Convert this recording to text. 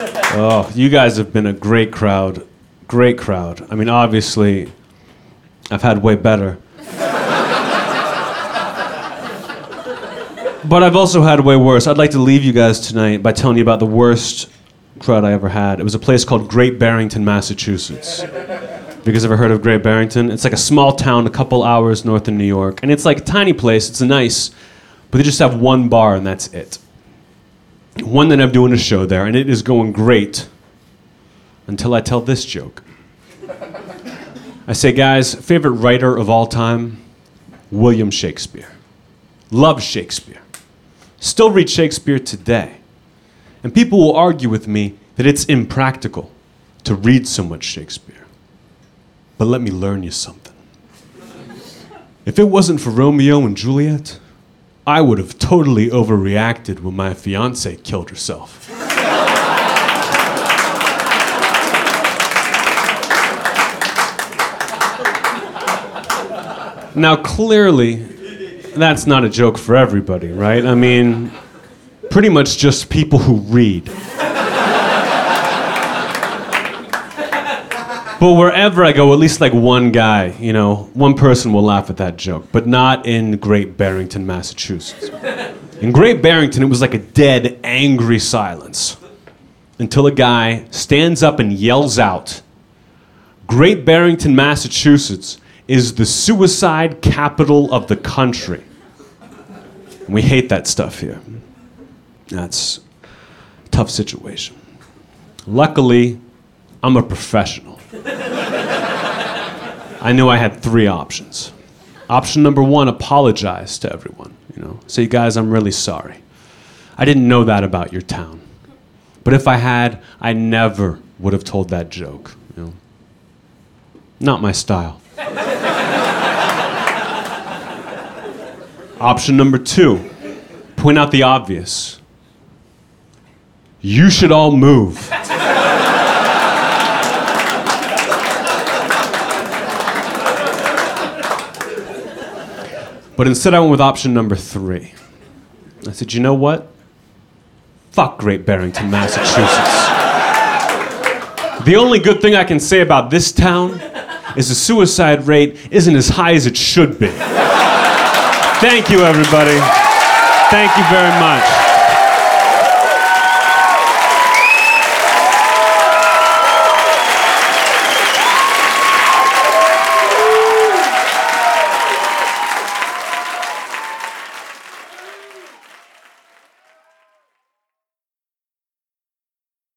Oh, you guys have been a great crowd. Great crowd. I mean, obviously, I've had way better. But I've also had way worse. I'd like to leave you guys tonight by telling you about the worst crowd I ever had. It was a place called Great Barrington, Massachusetts. Have you guys ever heard of Great Barrington? It's like a small town a couple hours north of New York. And it's like a tiny place. It's nice. But they just have one bar, and that's it. One that I'm doing a show there, and it is going great until I tell this joke. I say, guys, favorite writer of all time? William Shakespeare. Love Shakespeare. Still read Shakespeare today. And people will argue with me that it's impractical to read so much Shakespeare. But let me learn you something. If it wasn't for Romeo and Juliet, I would have totally overreacted when my fiancée killed herself. Now, clearly, that's not a joke for everybody, right? I mean, pretty much just people who read. But wherever I go, at least like one guy, one person will laugh at that joke, but not in Great Barrington, Massachusetts. In Great Barrington, it was like a dead, angry silence until a guy stands up and yells out, "Great Barrington, Massachusetts is the suicide capital of the country." And we hate that stuff here. That's a tough situation. Luckily, I'm a professional. I knew I had 3 options. Option number 1, apologize to everyone. Say, guys, I'm really sorry. I didn't know that about your town. But if I had, I never would have told that joke. Not my style. Option number 2, point out the obvious. You should all move. But instead I went with option number 3. I said, you know what? Fuck Great Barrington, Massachusetts. The only good thing I can say about this town is the suicide rate isn't as high as it should be. Thank you, everybody. Thank you very much.